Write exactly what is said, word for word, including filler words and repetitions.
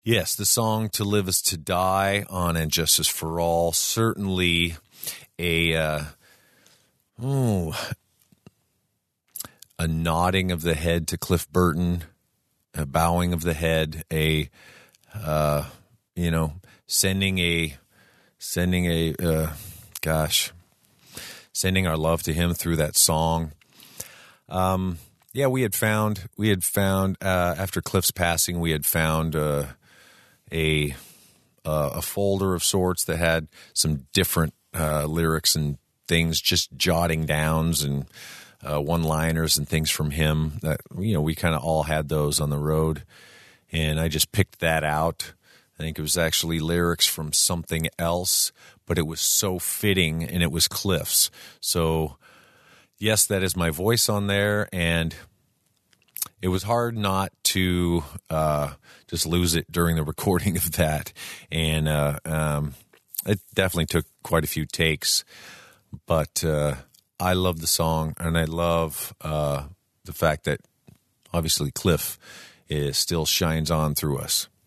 Yes, the song "To Live Is to Die" on "And Justice for All" certainly a uh, oh a nodding of the head to Cliff Burton, a bowing of the head, a uh, you know sending a sending a uh, gosh sending our love to him through that song. Um, yeah, we had found we had found uh, after Cliff's passing, we had found. Uh, A, uh, a folder of sorts that had some different uh, lyrics and things, just jotting downs and uh, one-liners and things from him. That you know, we kind of all had those on the road, and I just picked that out. I think it was actually lyrics from something else, but it was so fitting, and it was Cliff's. So, yes, that is my voice on there, and it was hard not to uh, just lose it during the recording of that. And uh, um, it definitely took quite a few takes. But uh, I love the song, and I love uh, the fact that obviously Cliff is, still shines on through us.